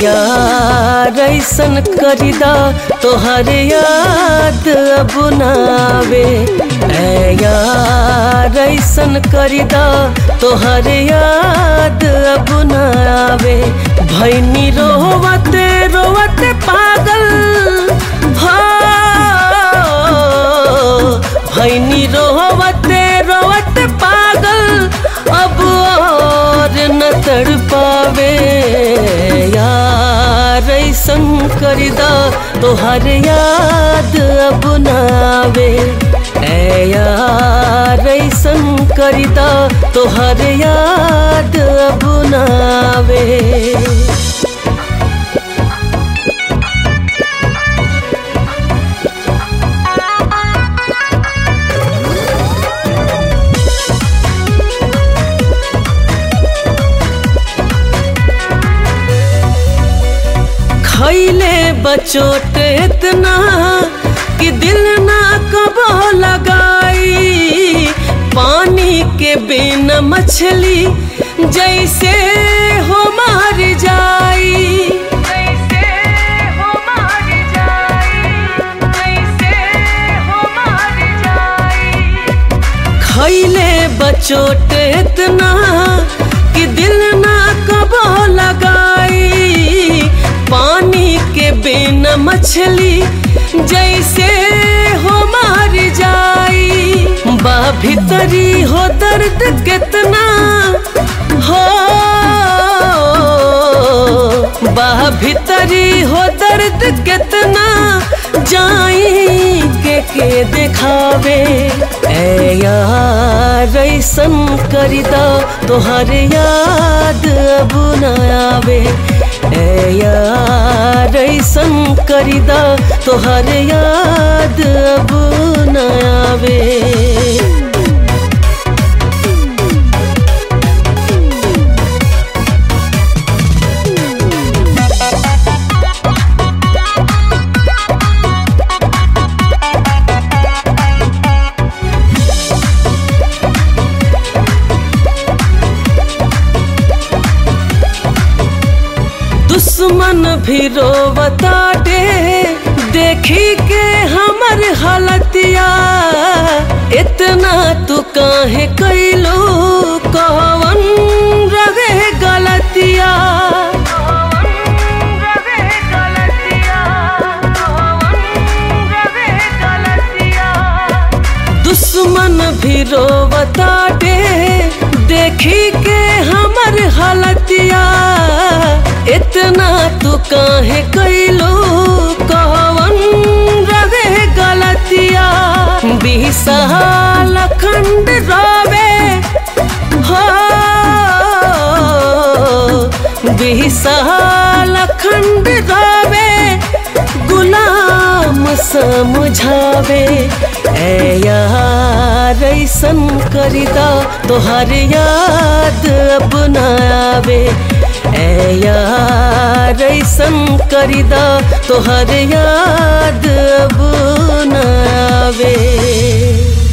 यार ऐसन करिदा तोहर याद अब ना आवे। ऐ यार ऐसन करिदा तोहर याद अब ना आवे। भैनी रोवते रोवते पागल हो, भैनी रोवते रोवते पागल अब और न तड़पावे। यार ऐसन करिदा तोहर याद अब ना आवे। ऐ यार ऐसन करिदा तोहर याद अब ना आवे। खैले बचोट इतना कि दिल ना कबो लगाई। पानी के बिना मछली जैसे हो मार जाई, जैसे हो मार जाई, जैसे हो मार जाई। खैले बचोट इतना कि दिल ना कबो लगाई। पानी के बिना मछली जैसे हो मार जाई। बा भीतरी हो दर्द कितना हो, बा भीतरी हो दर्द कितना जाई के दिखावे। ऐ यार ऐसन करिदा तोहर याद अब ना आवे। ऐ यार ऐसन करिदा तोहर याद अब ना आवे। दुश्मन भी रोवताटे देखी के हमर हालतिया। इतना तू काहे कैलो कवन रहे गलतिया। दुश्मन भी रोवताटे देखी के हमर हालतिया। इतना तू काहे कैलो कवन रहे गलतिया। विशाल खंड रोवे हो, विशाल खंड रोवे गुलाम समझावे। ऐ यार ऐसन करिदा तोहर याद अब ना आवे। ऐ यार ऐसन करिदा तोहर याद अब ना आवे।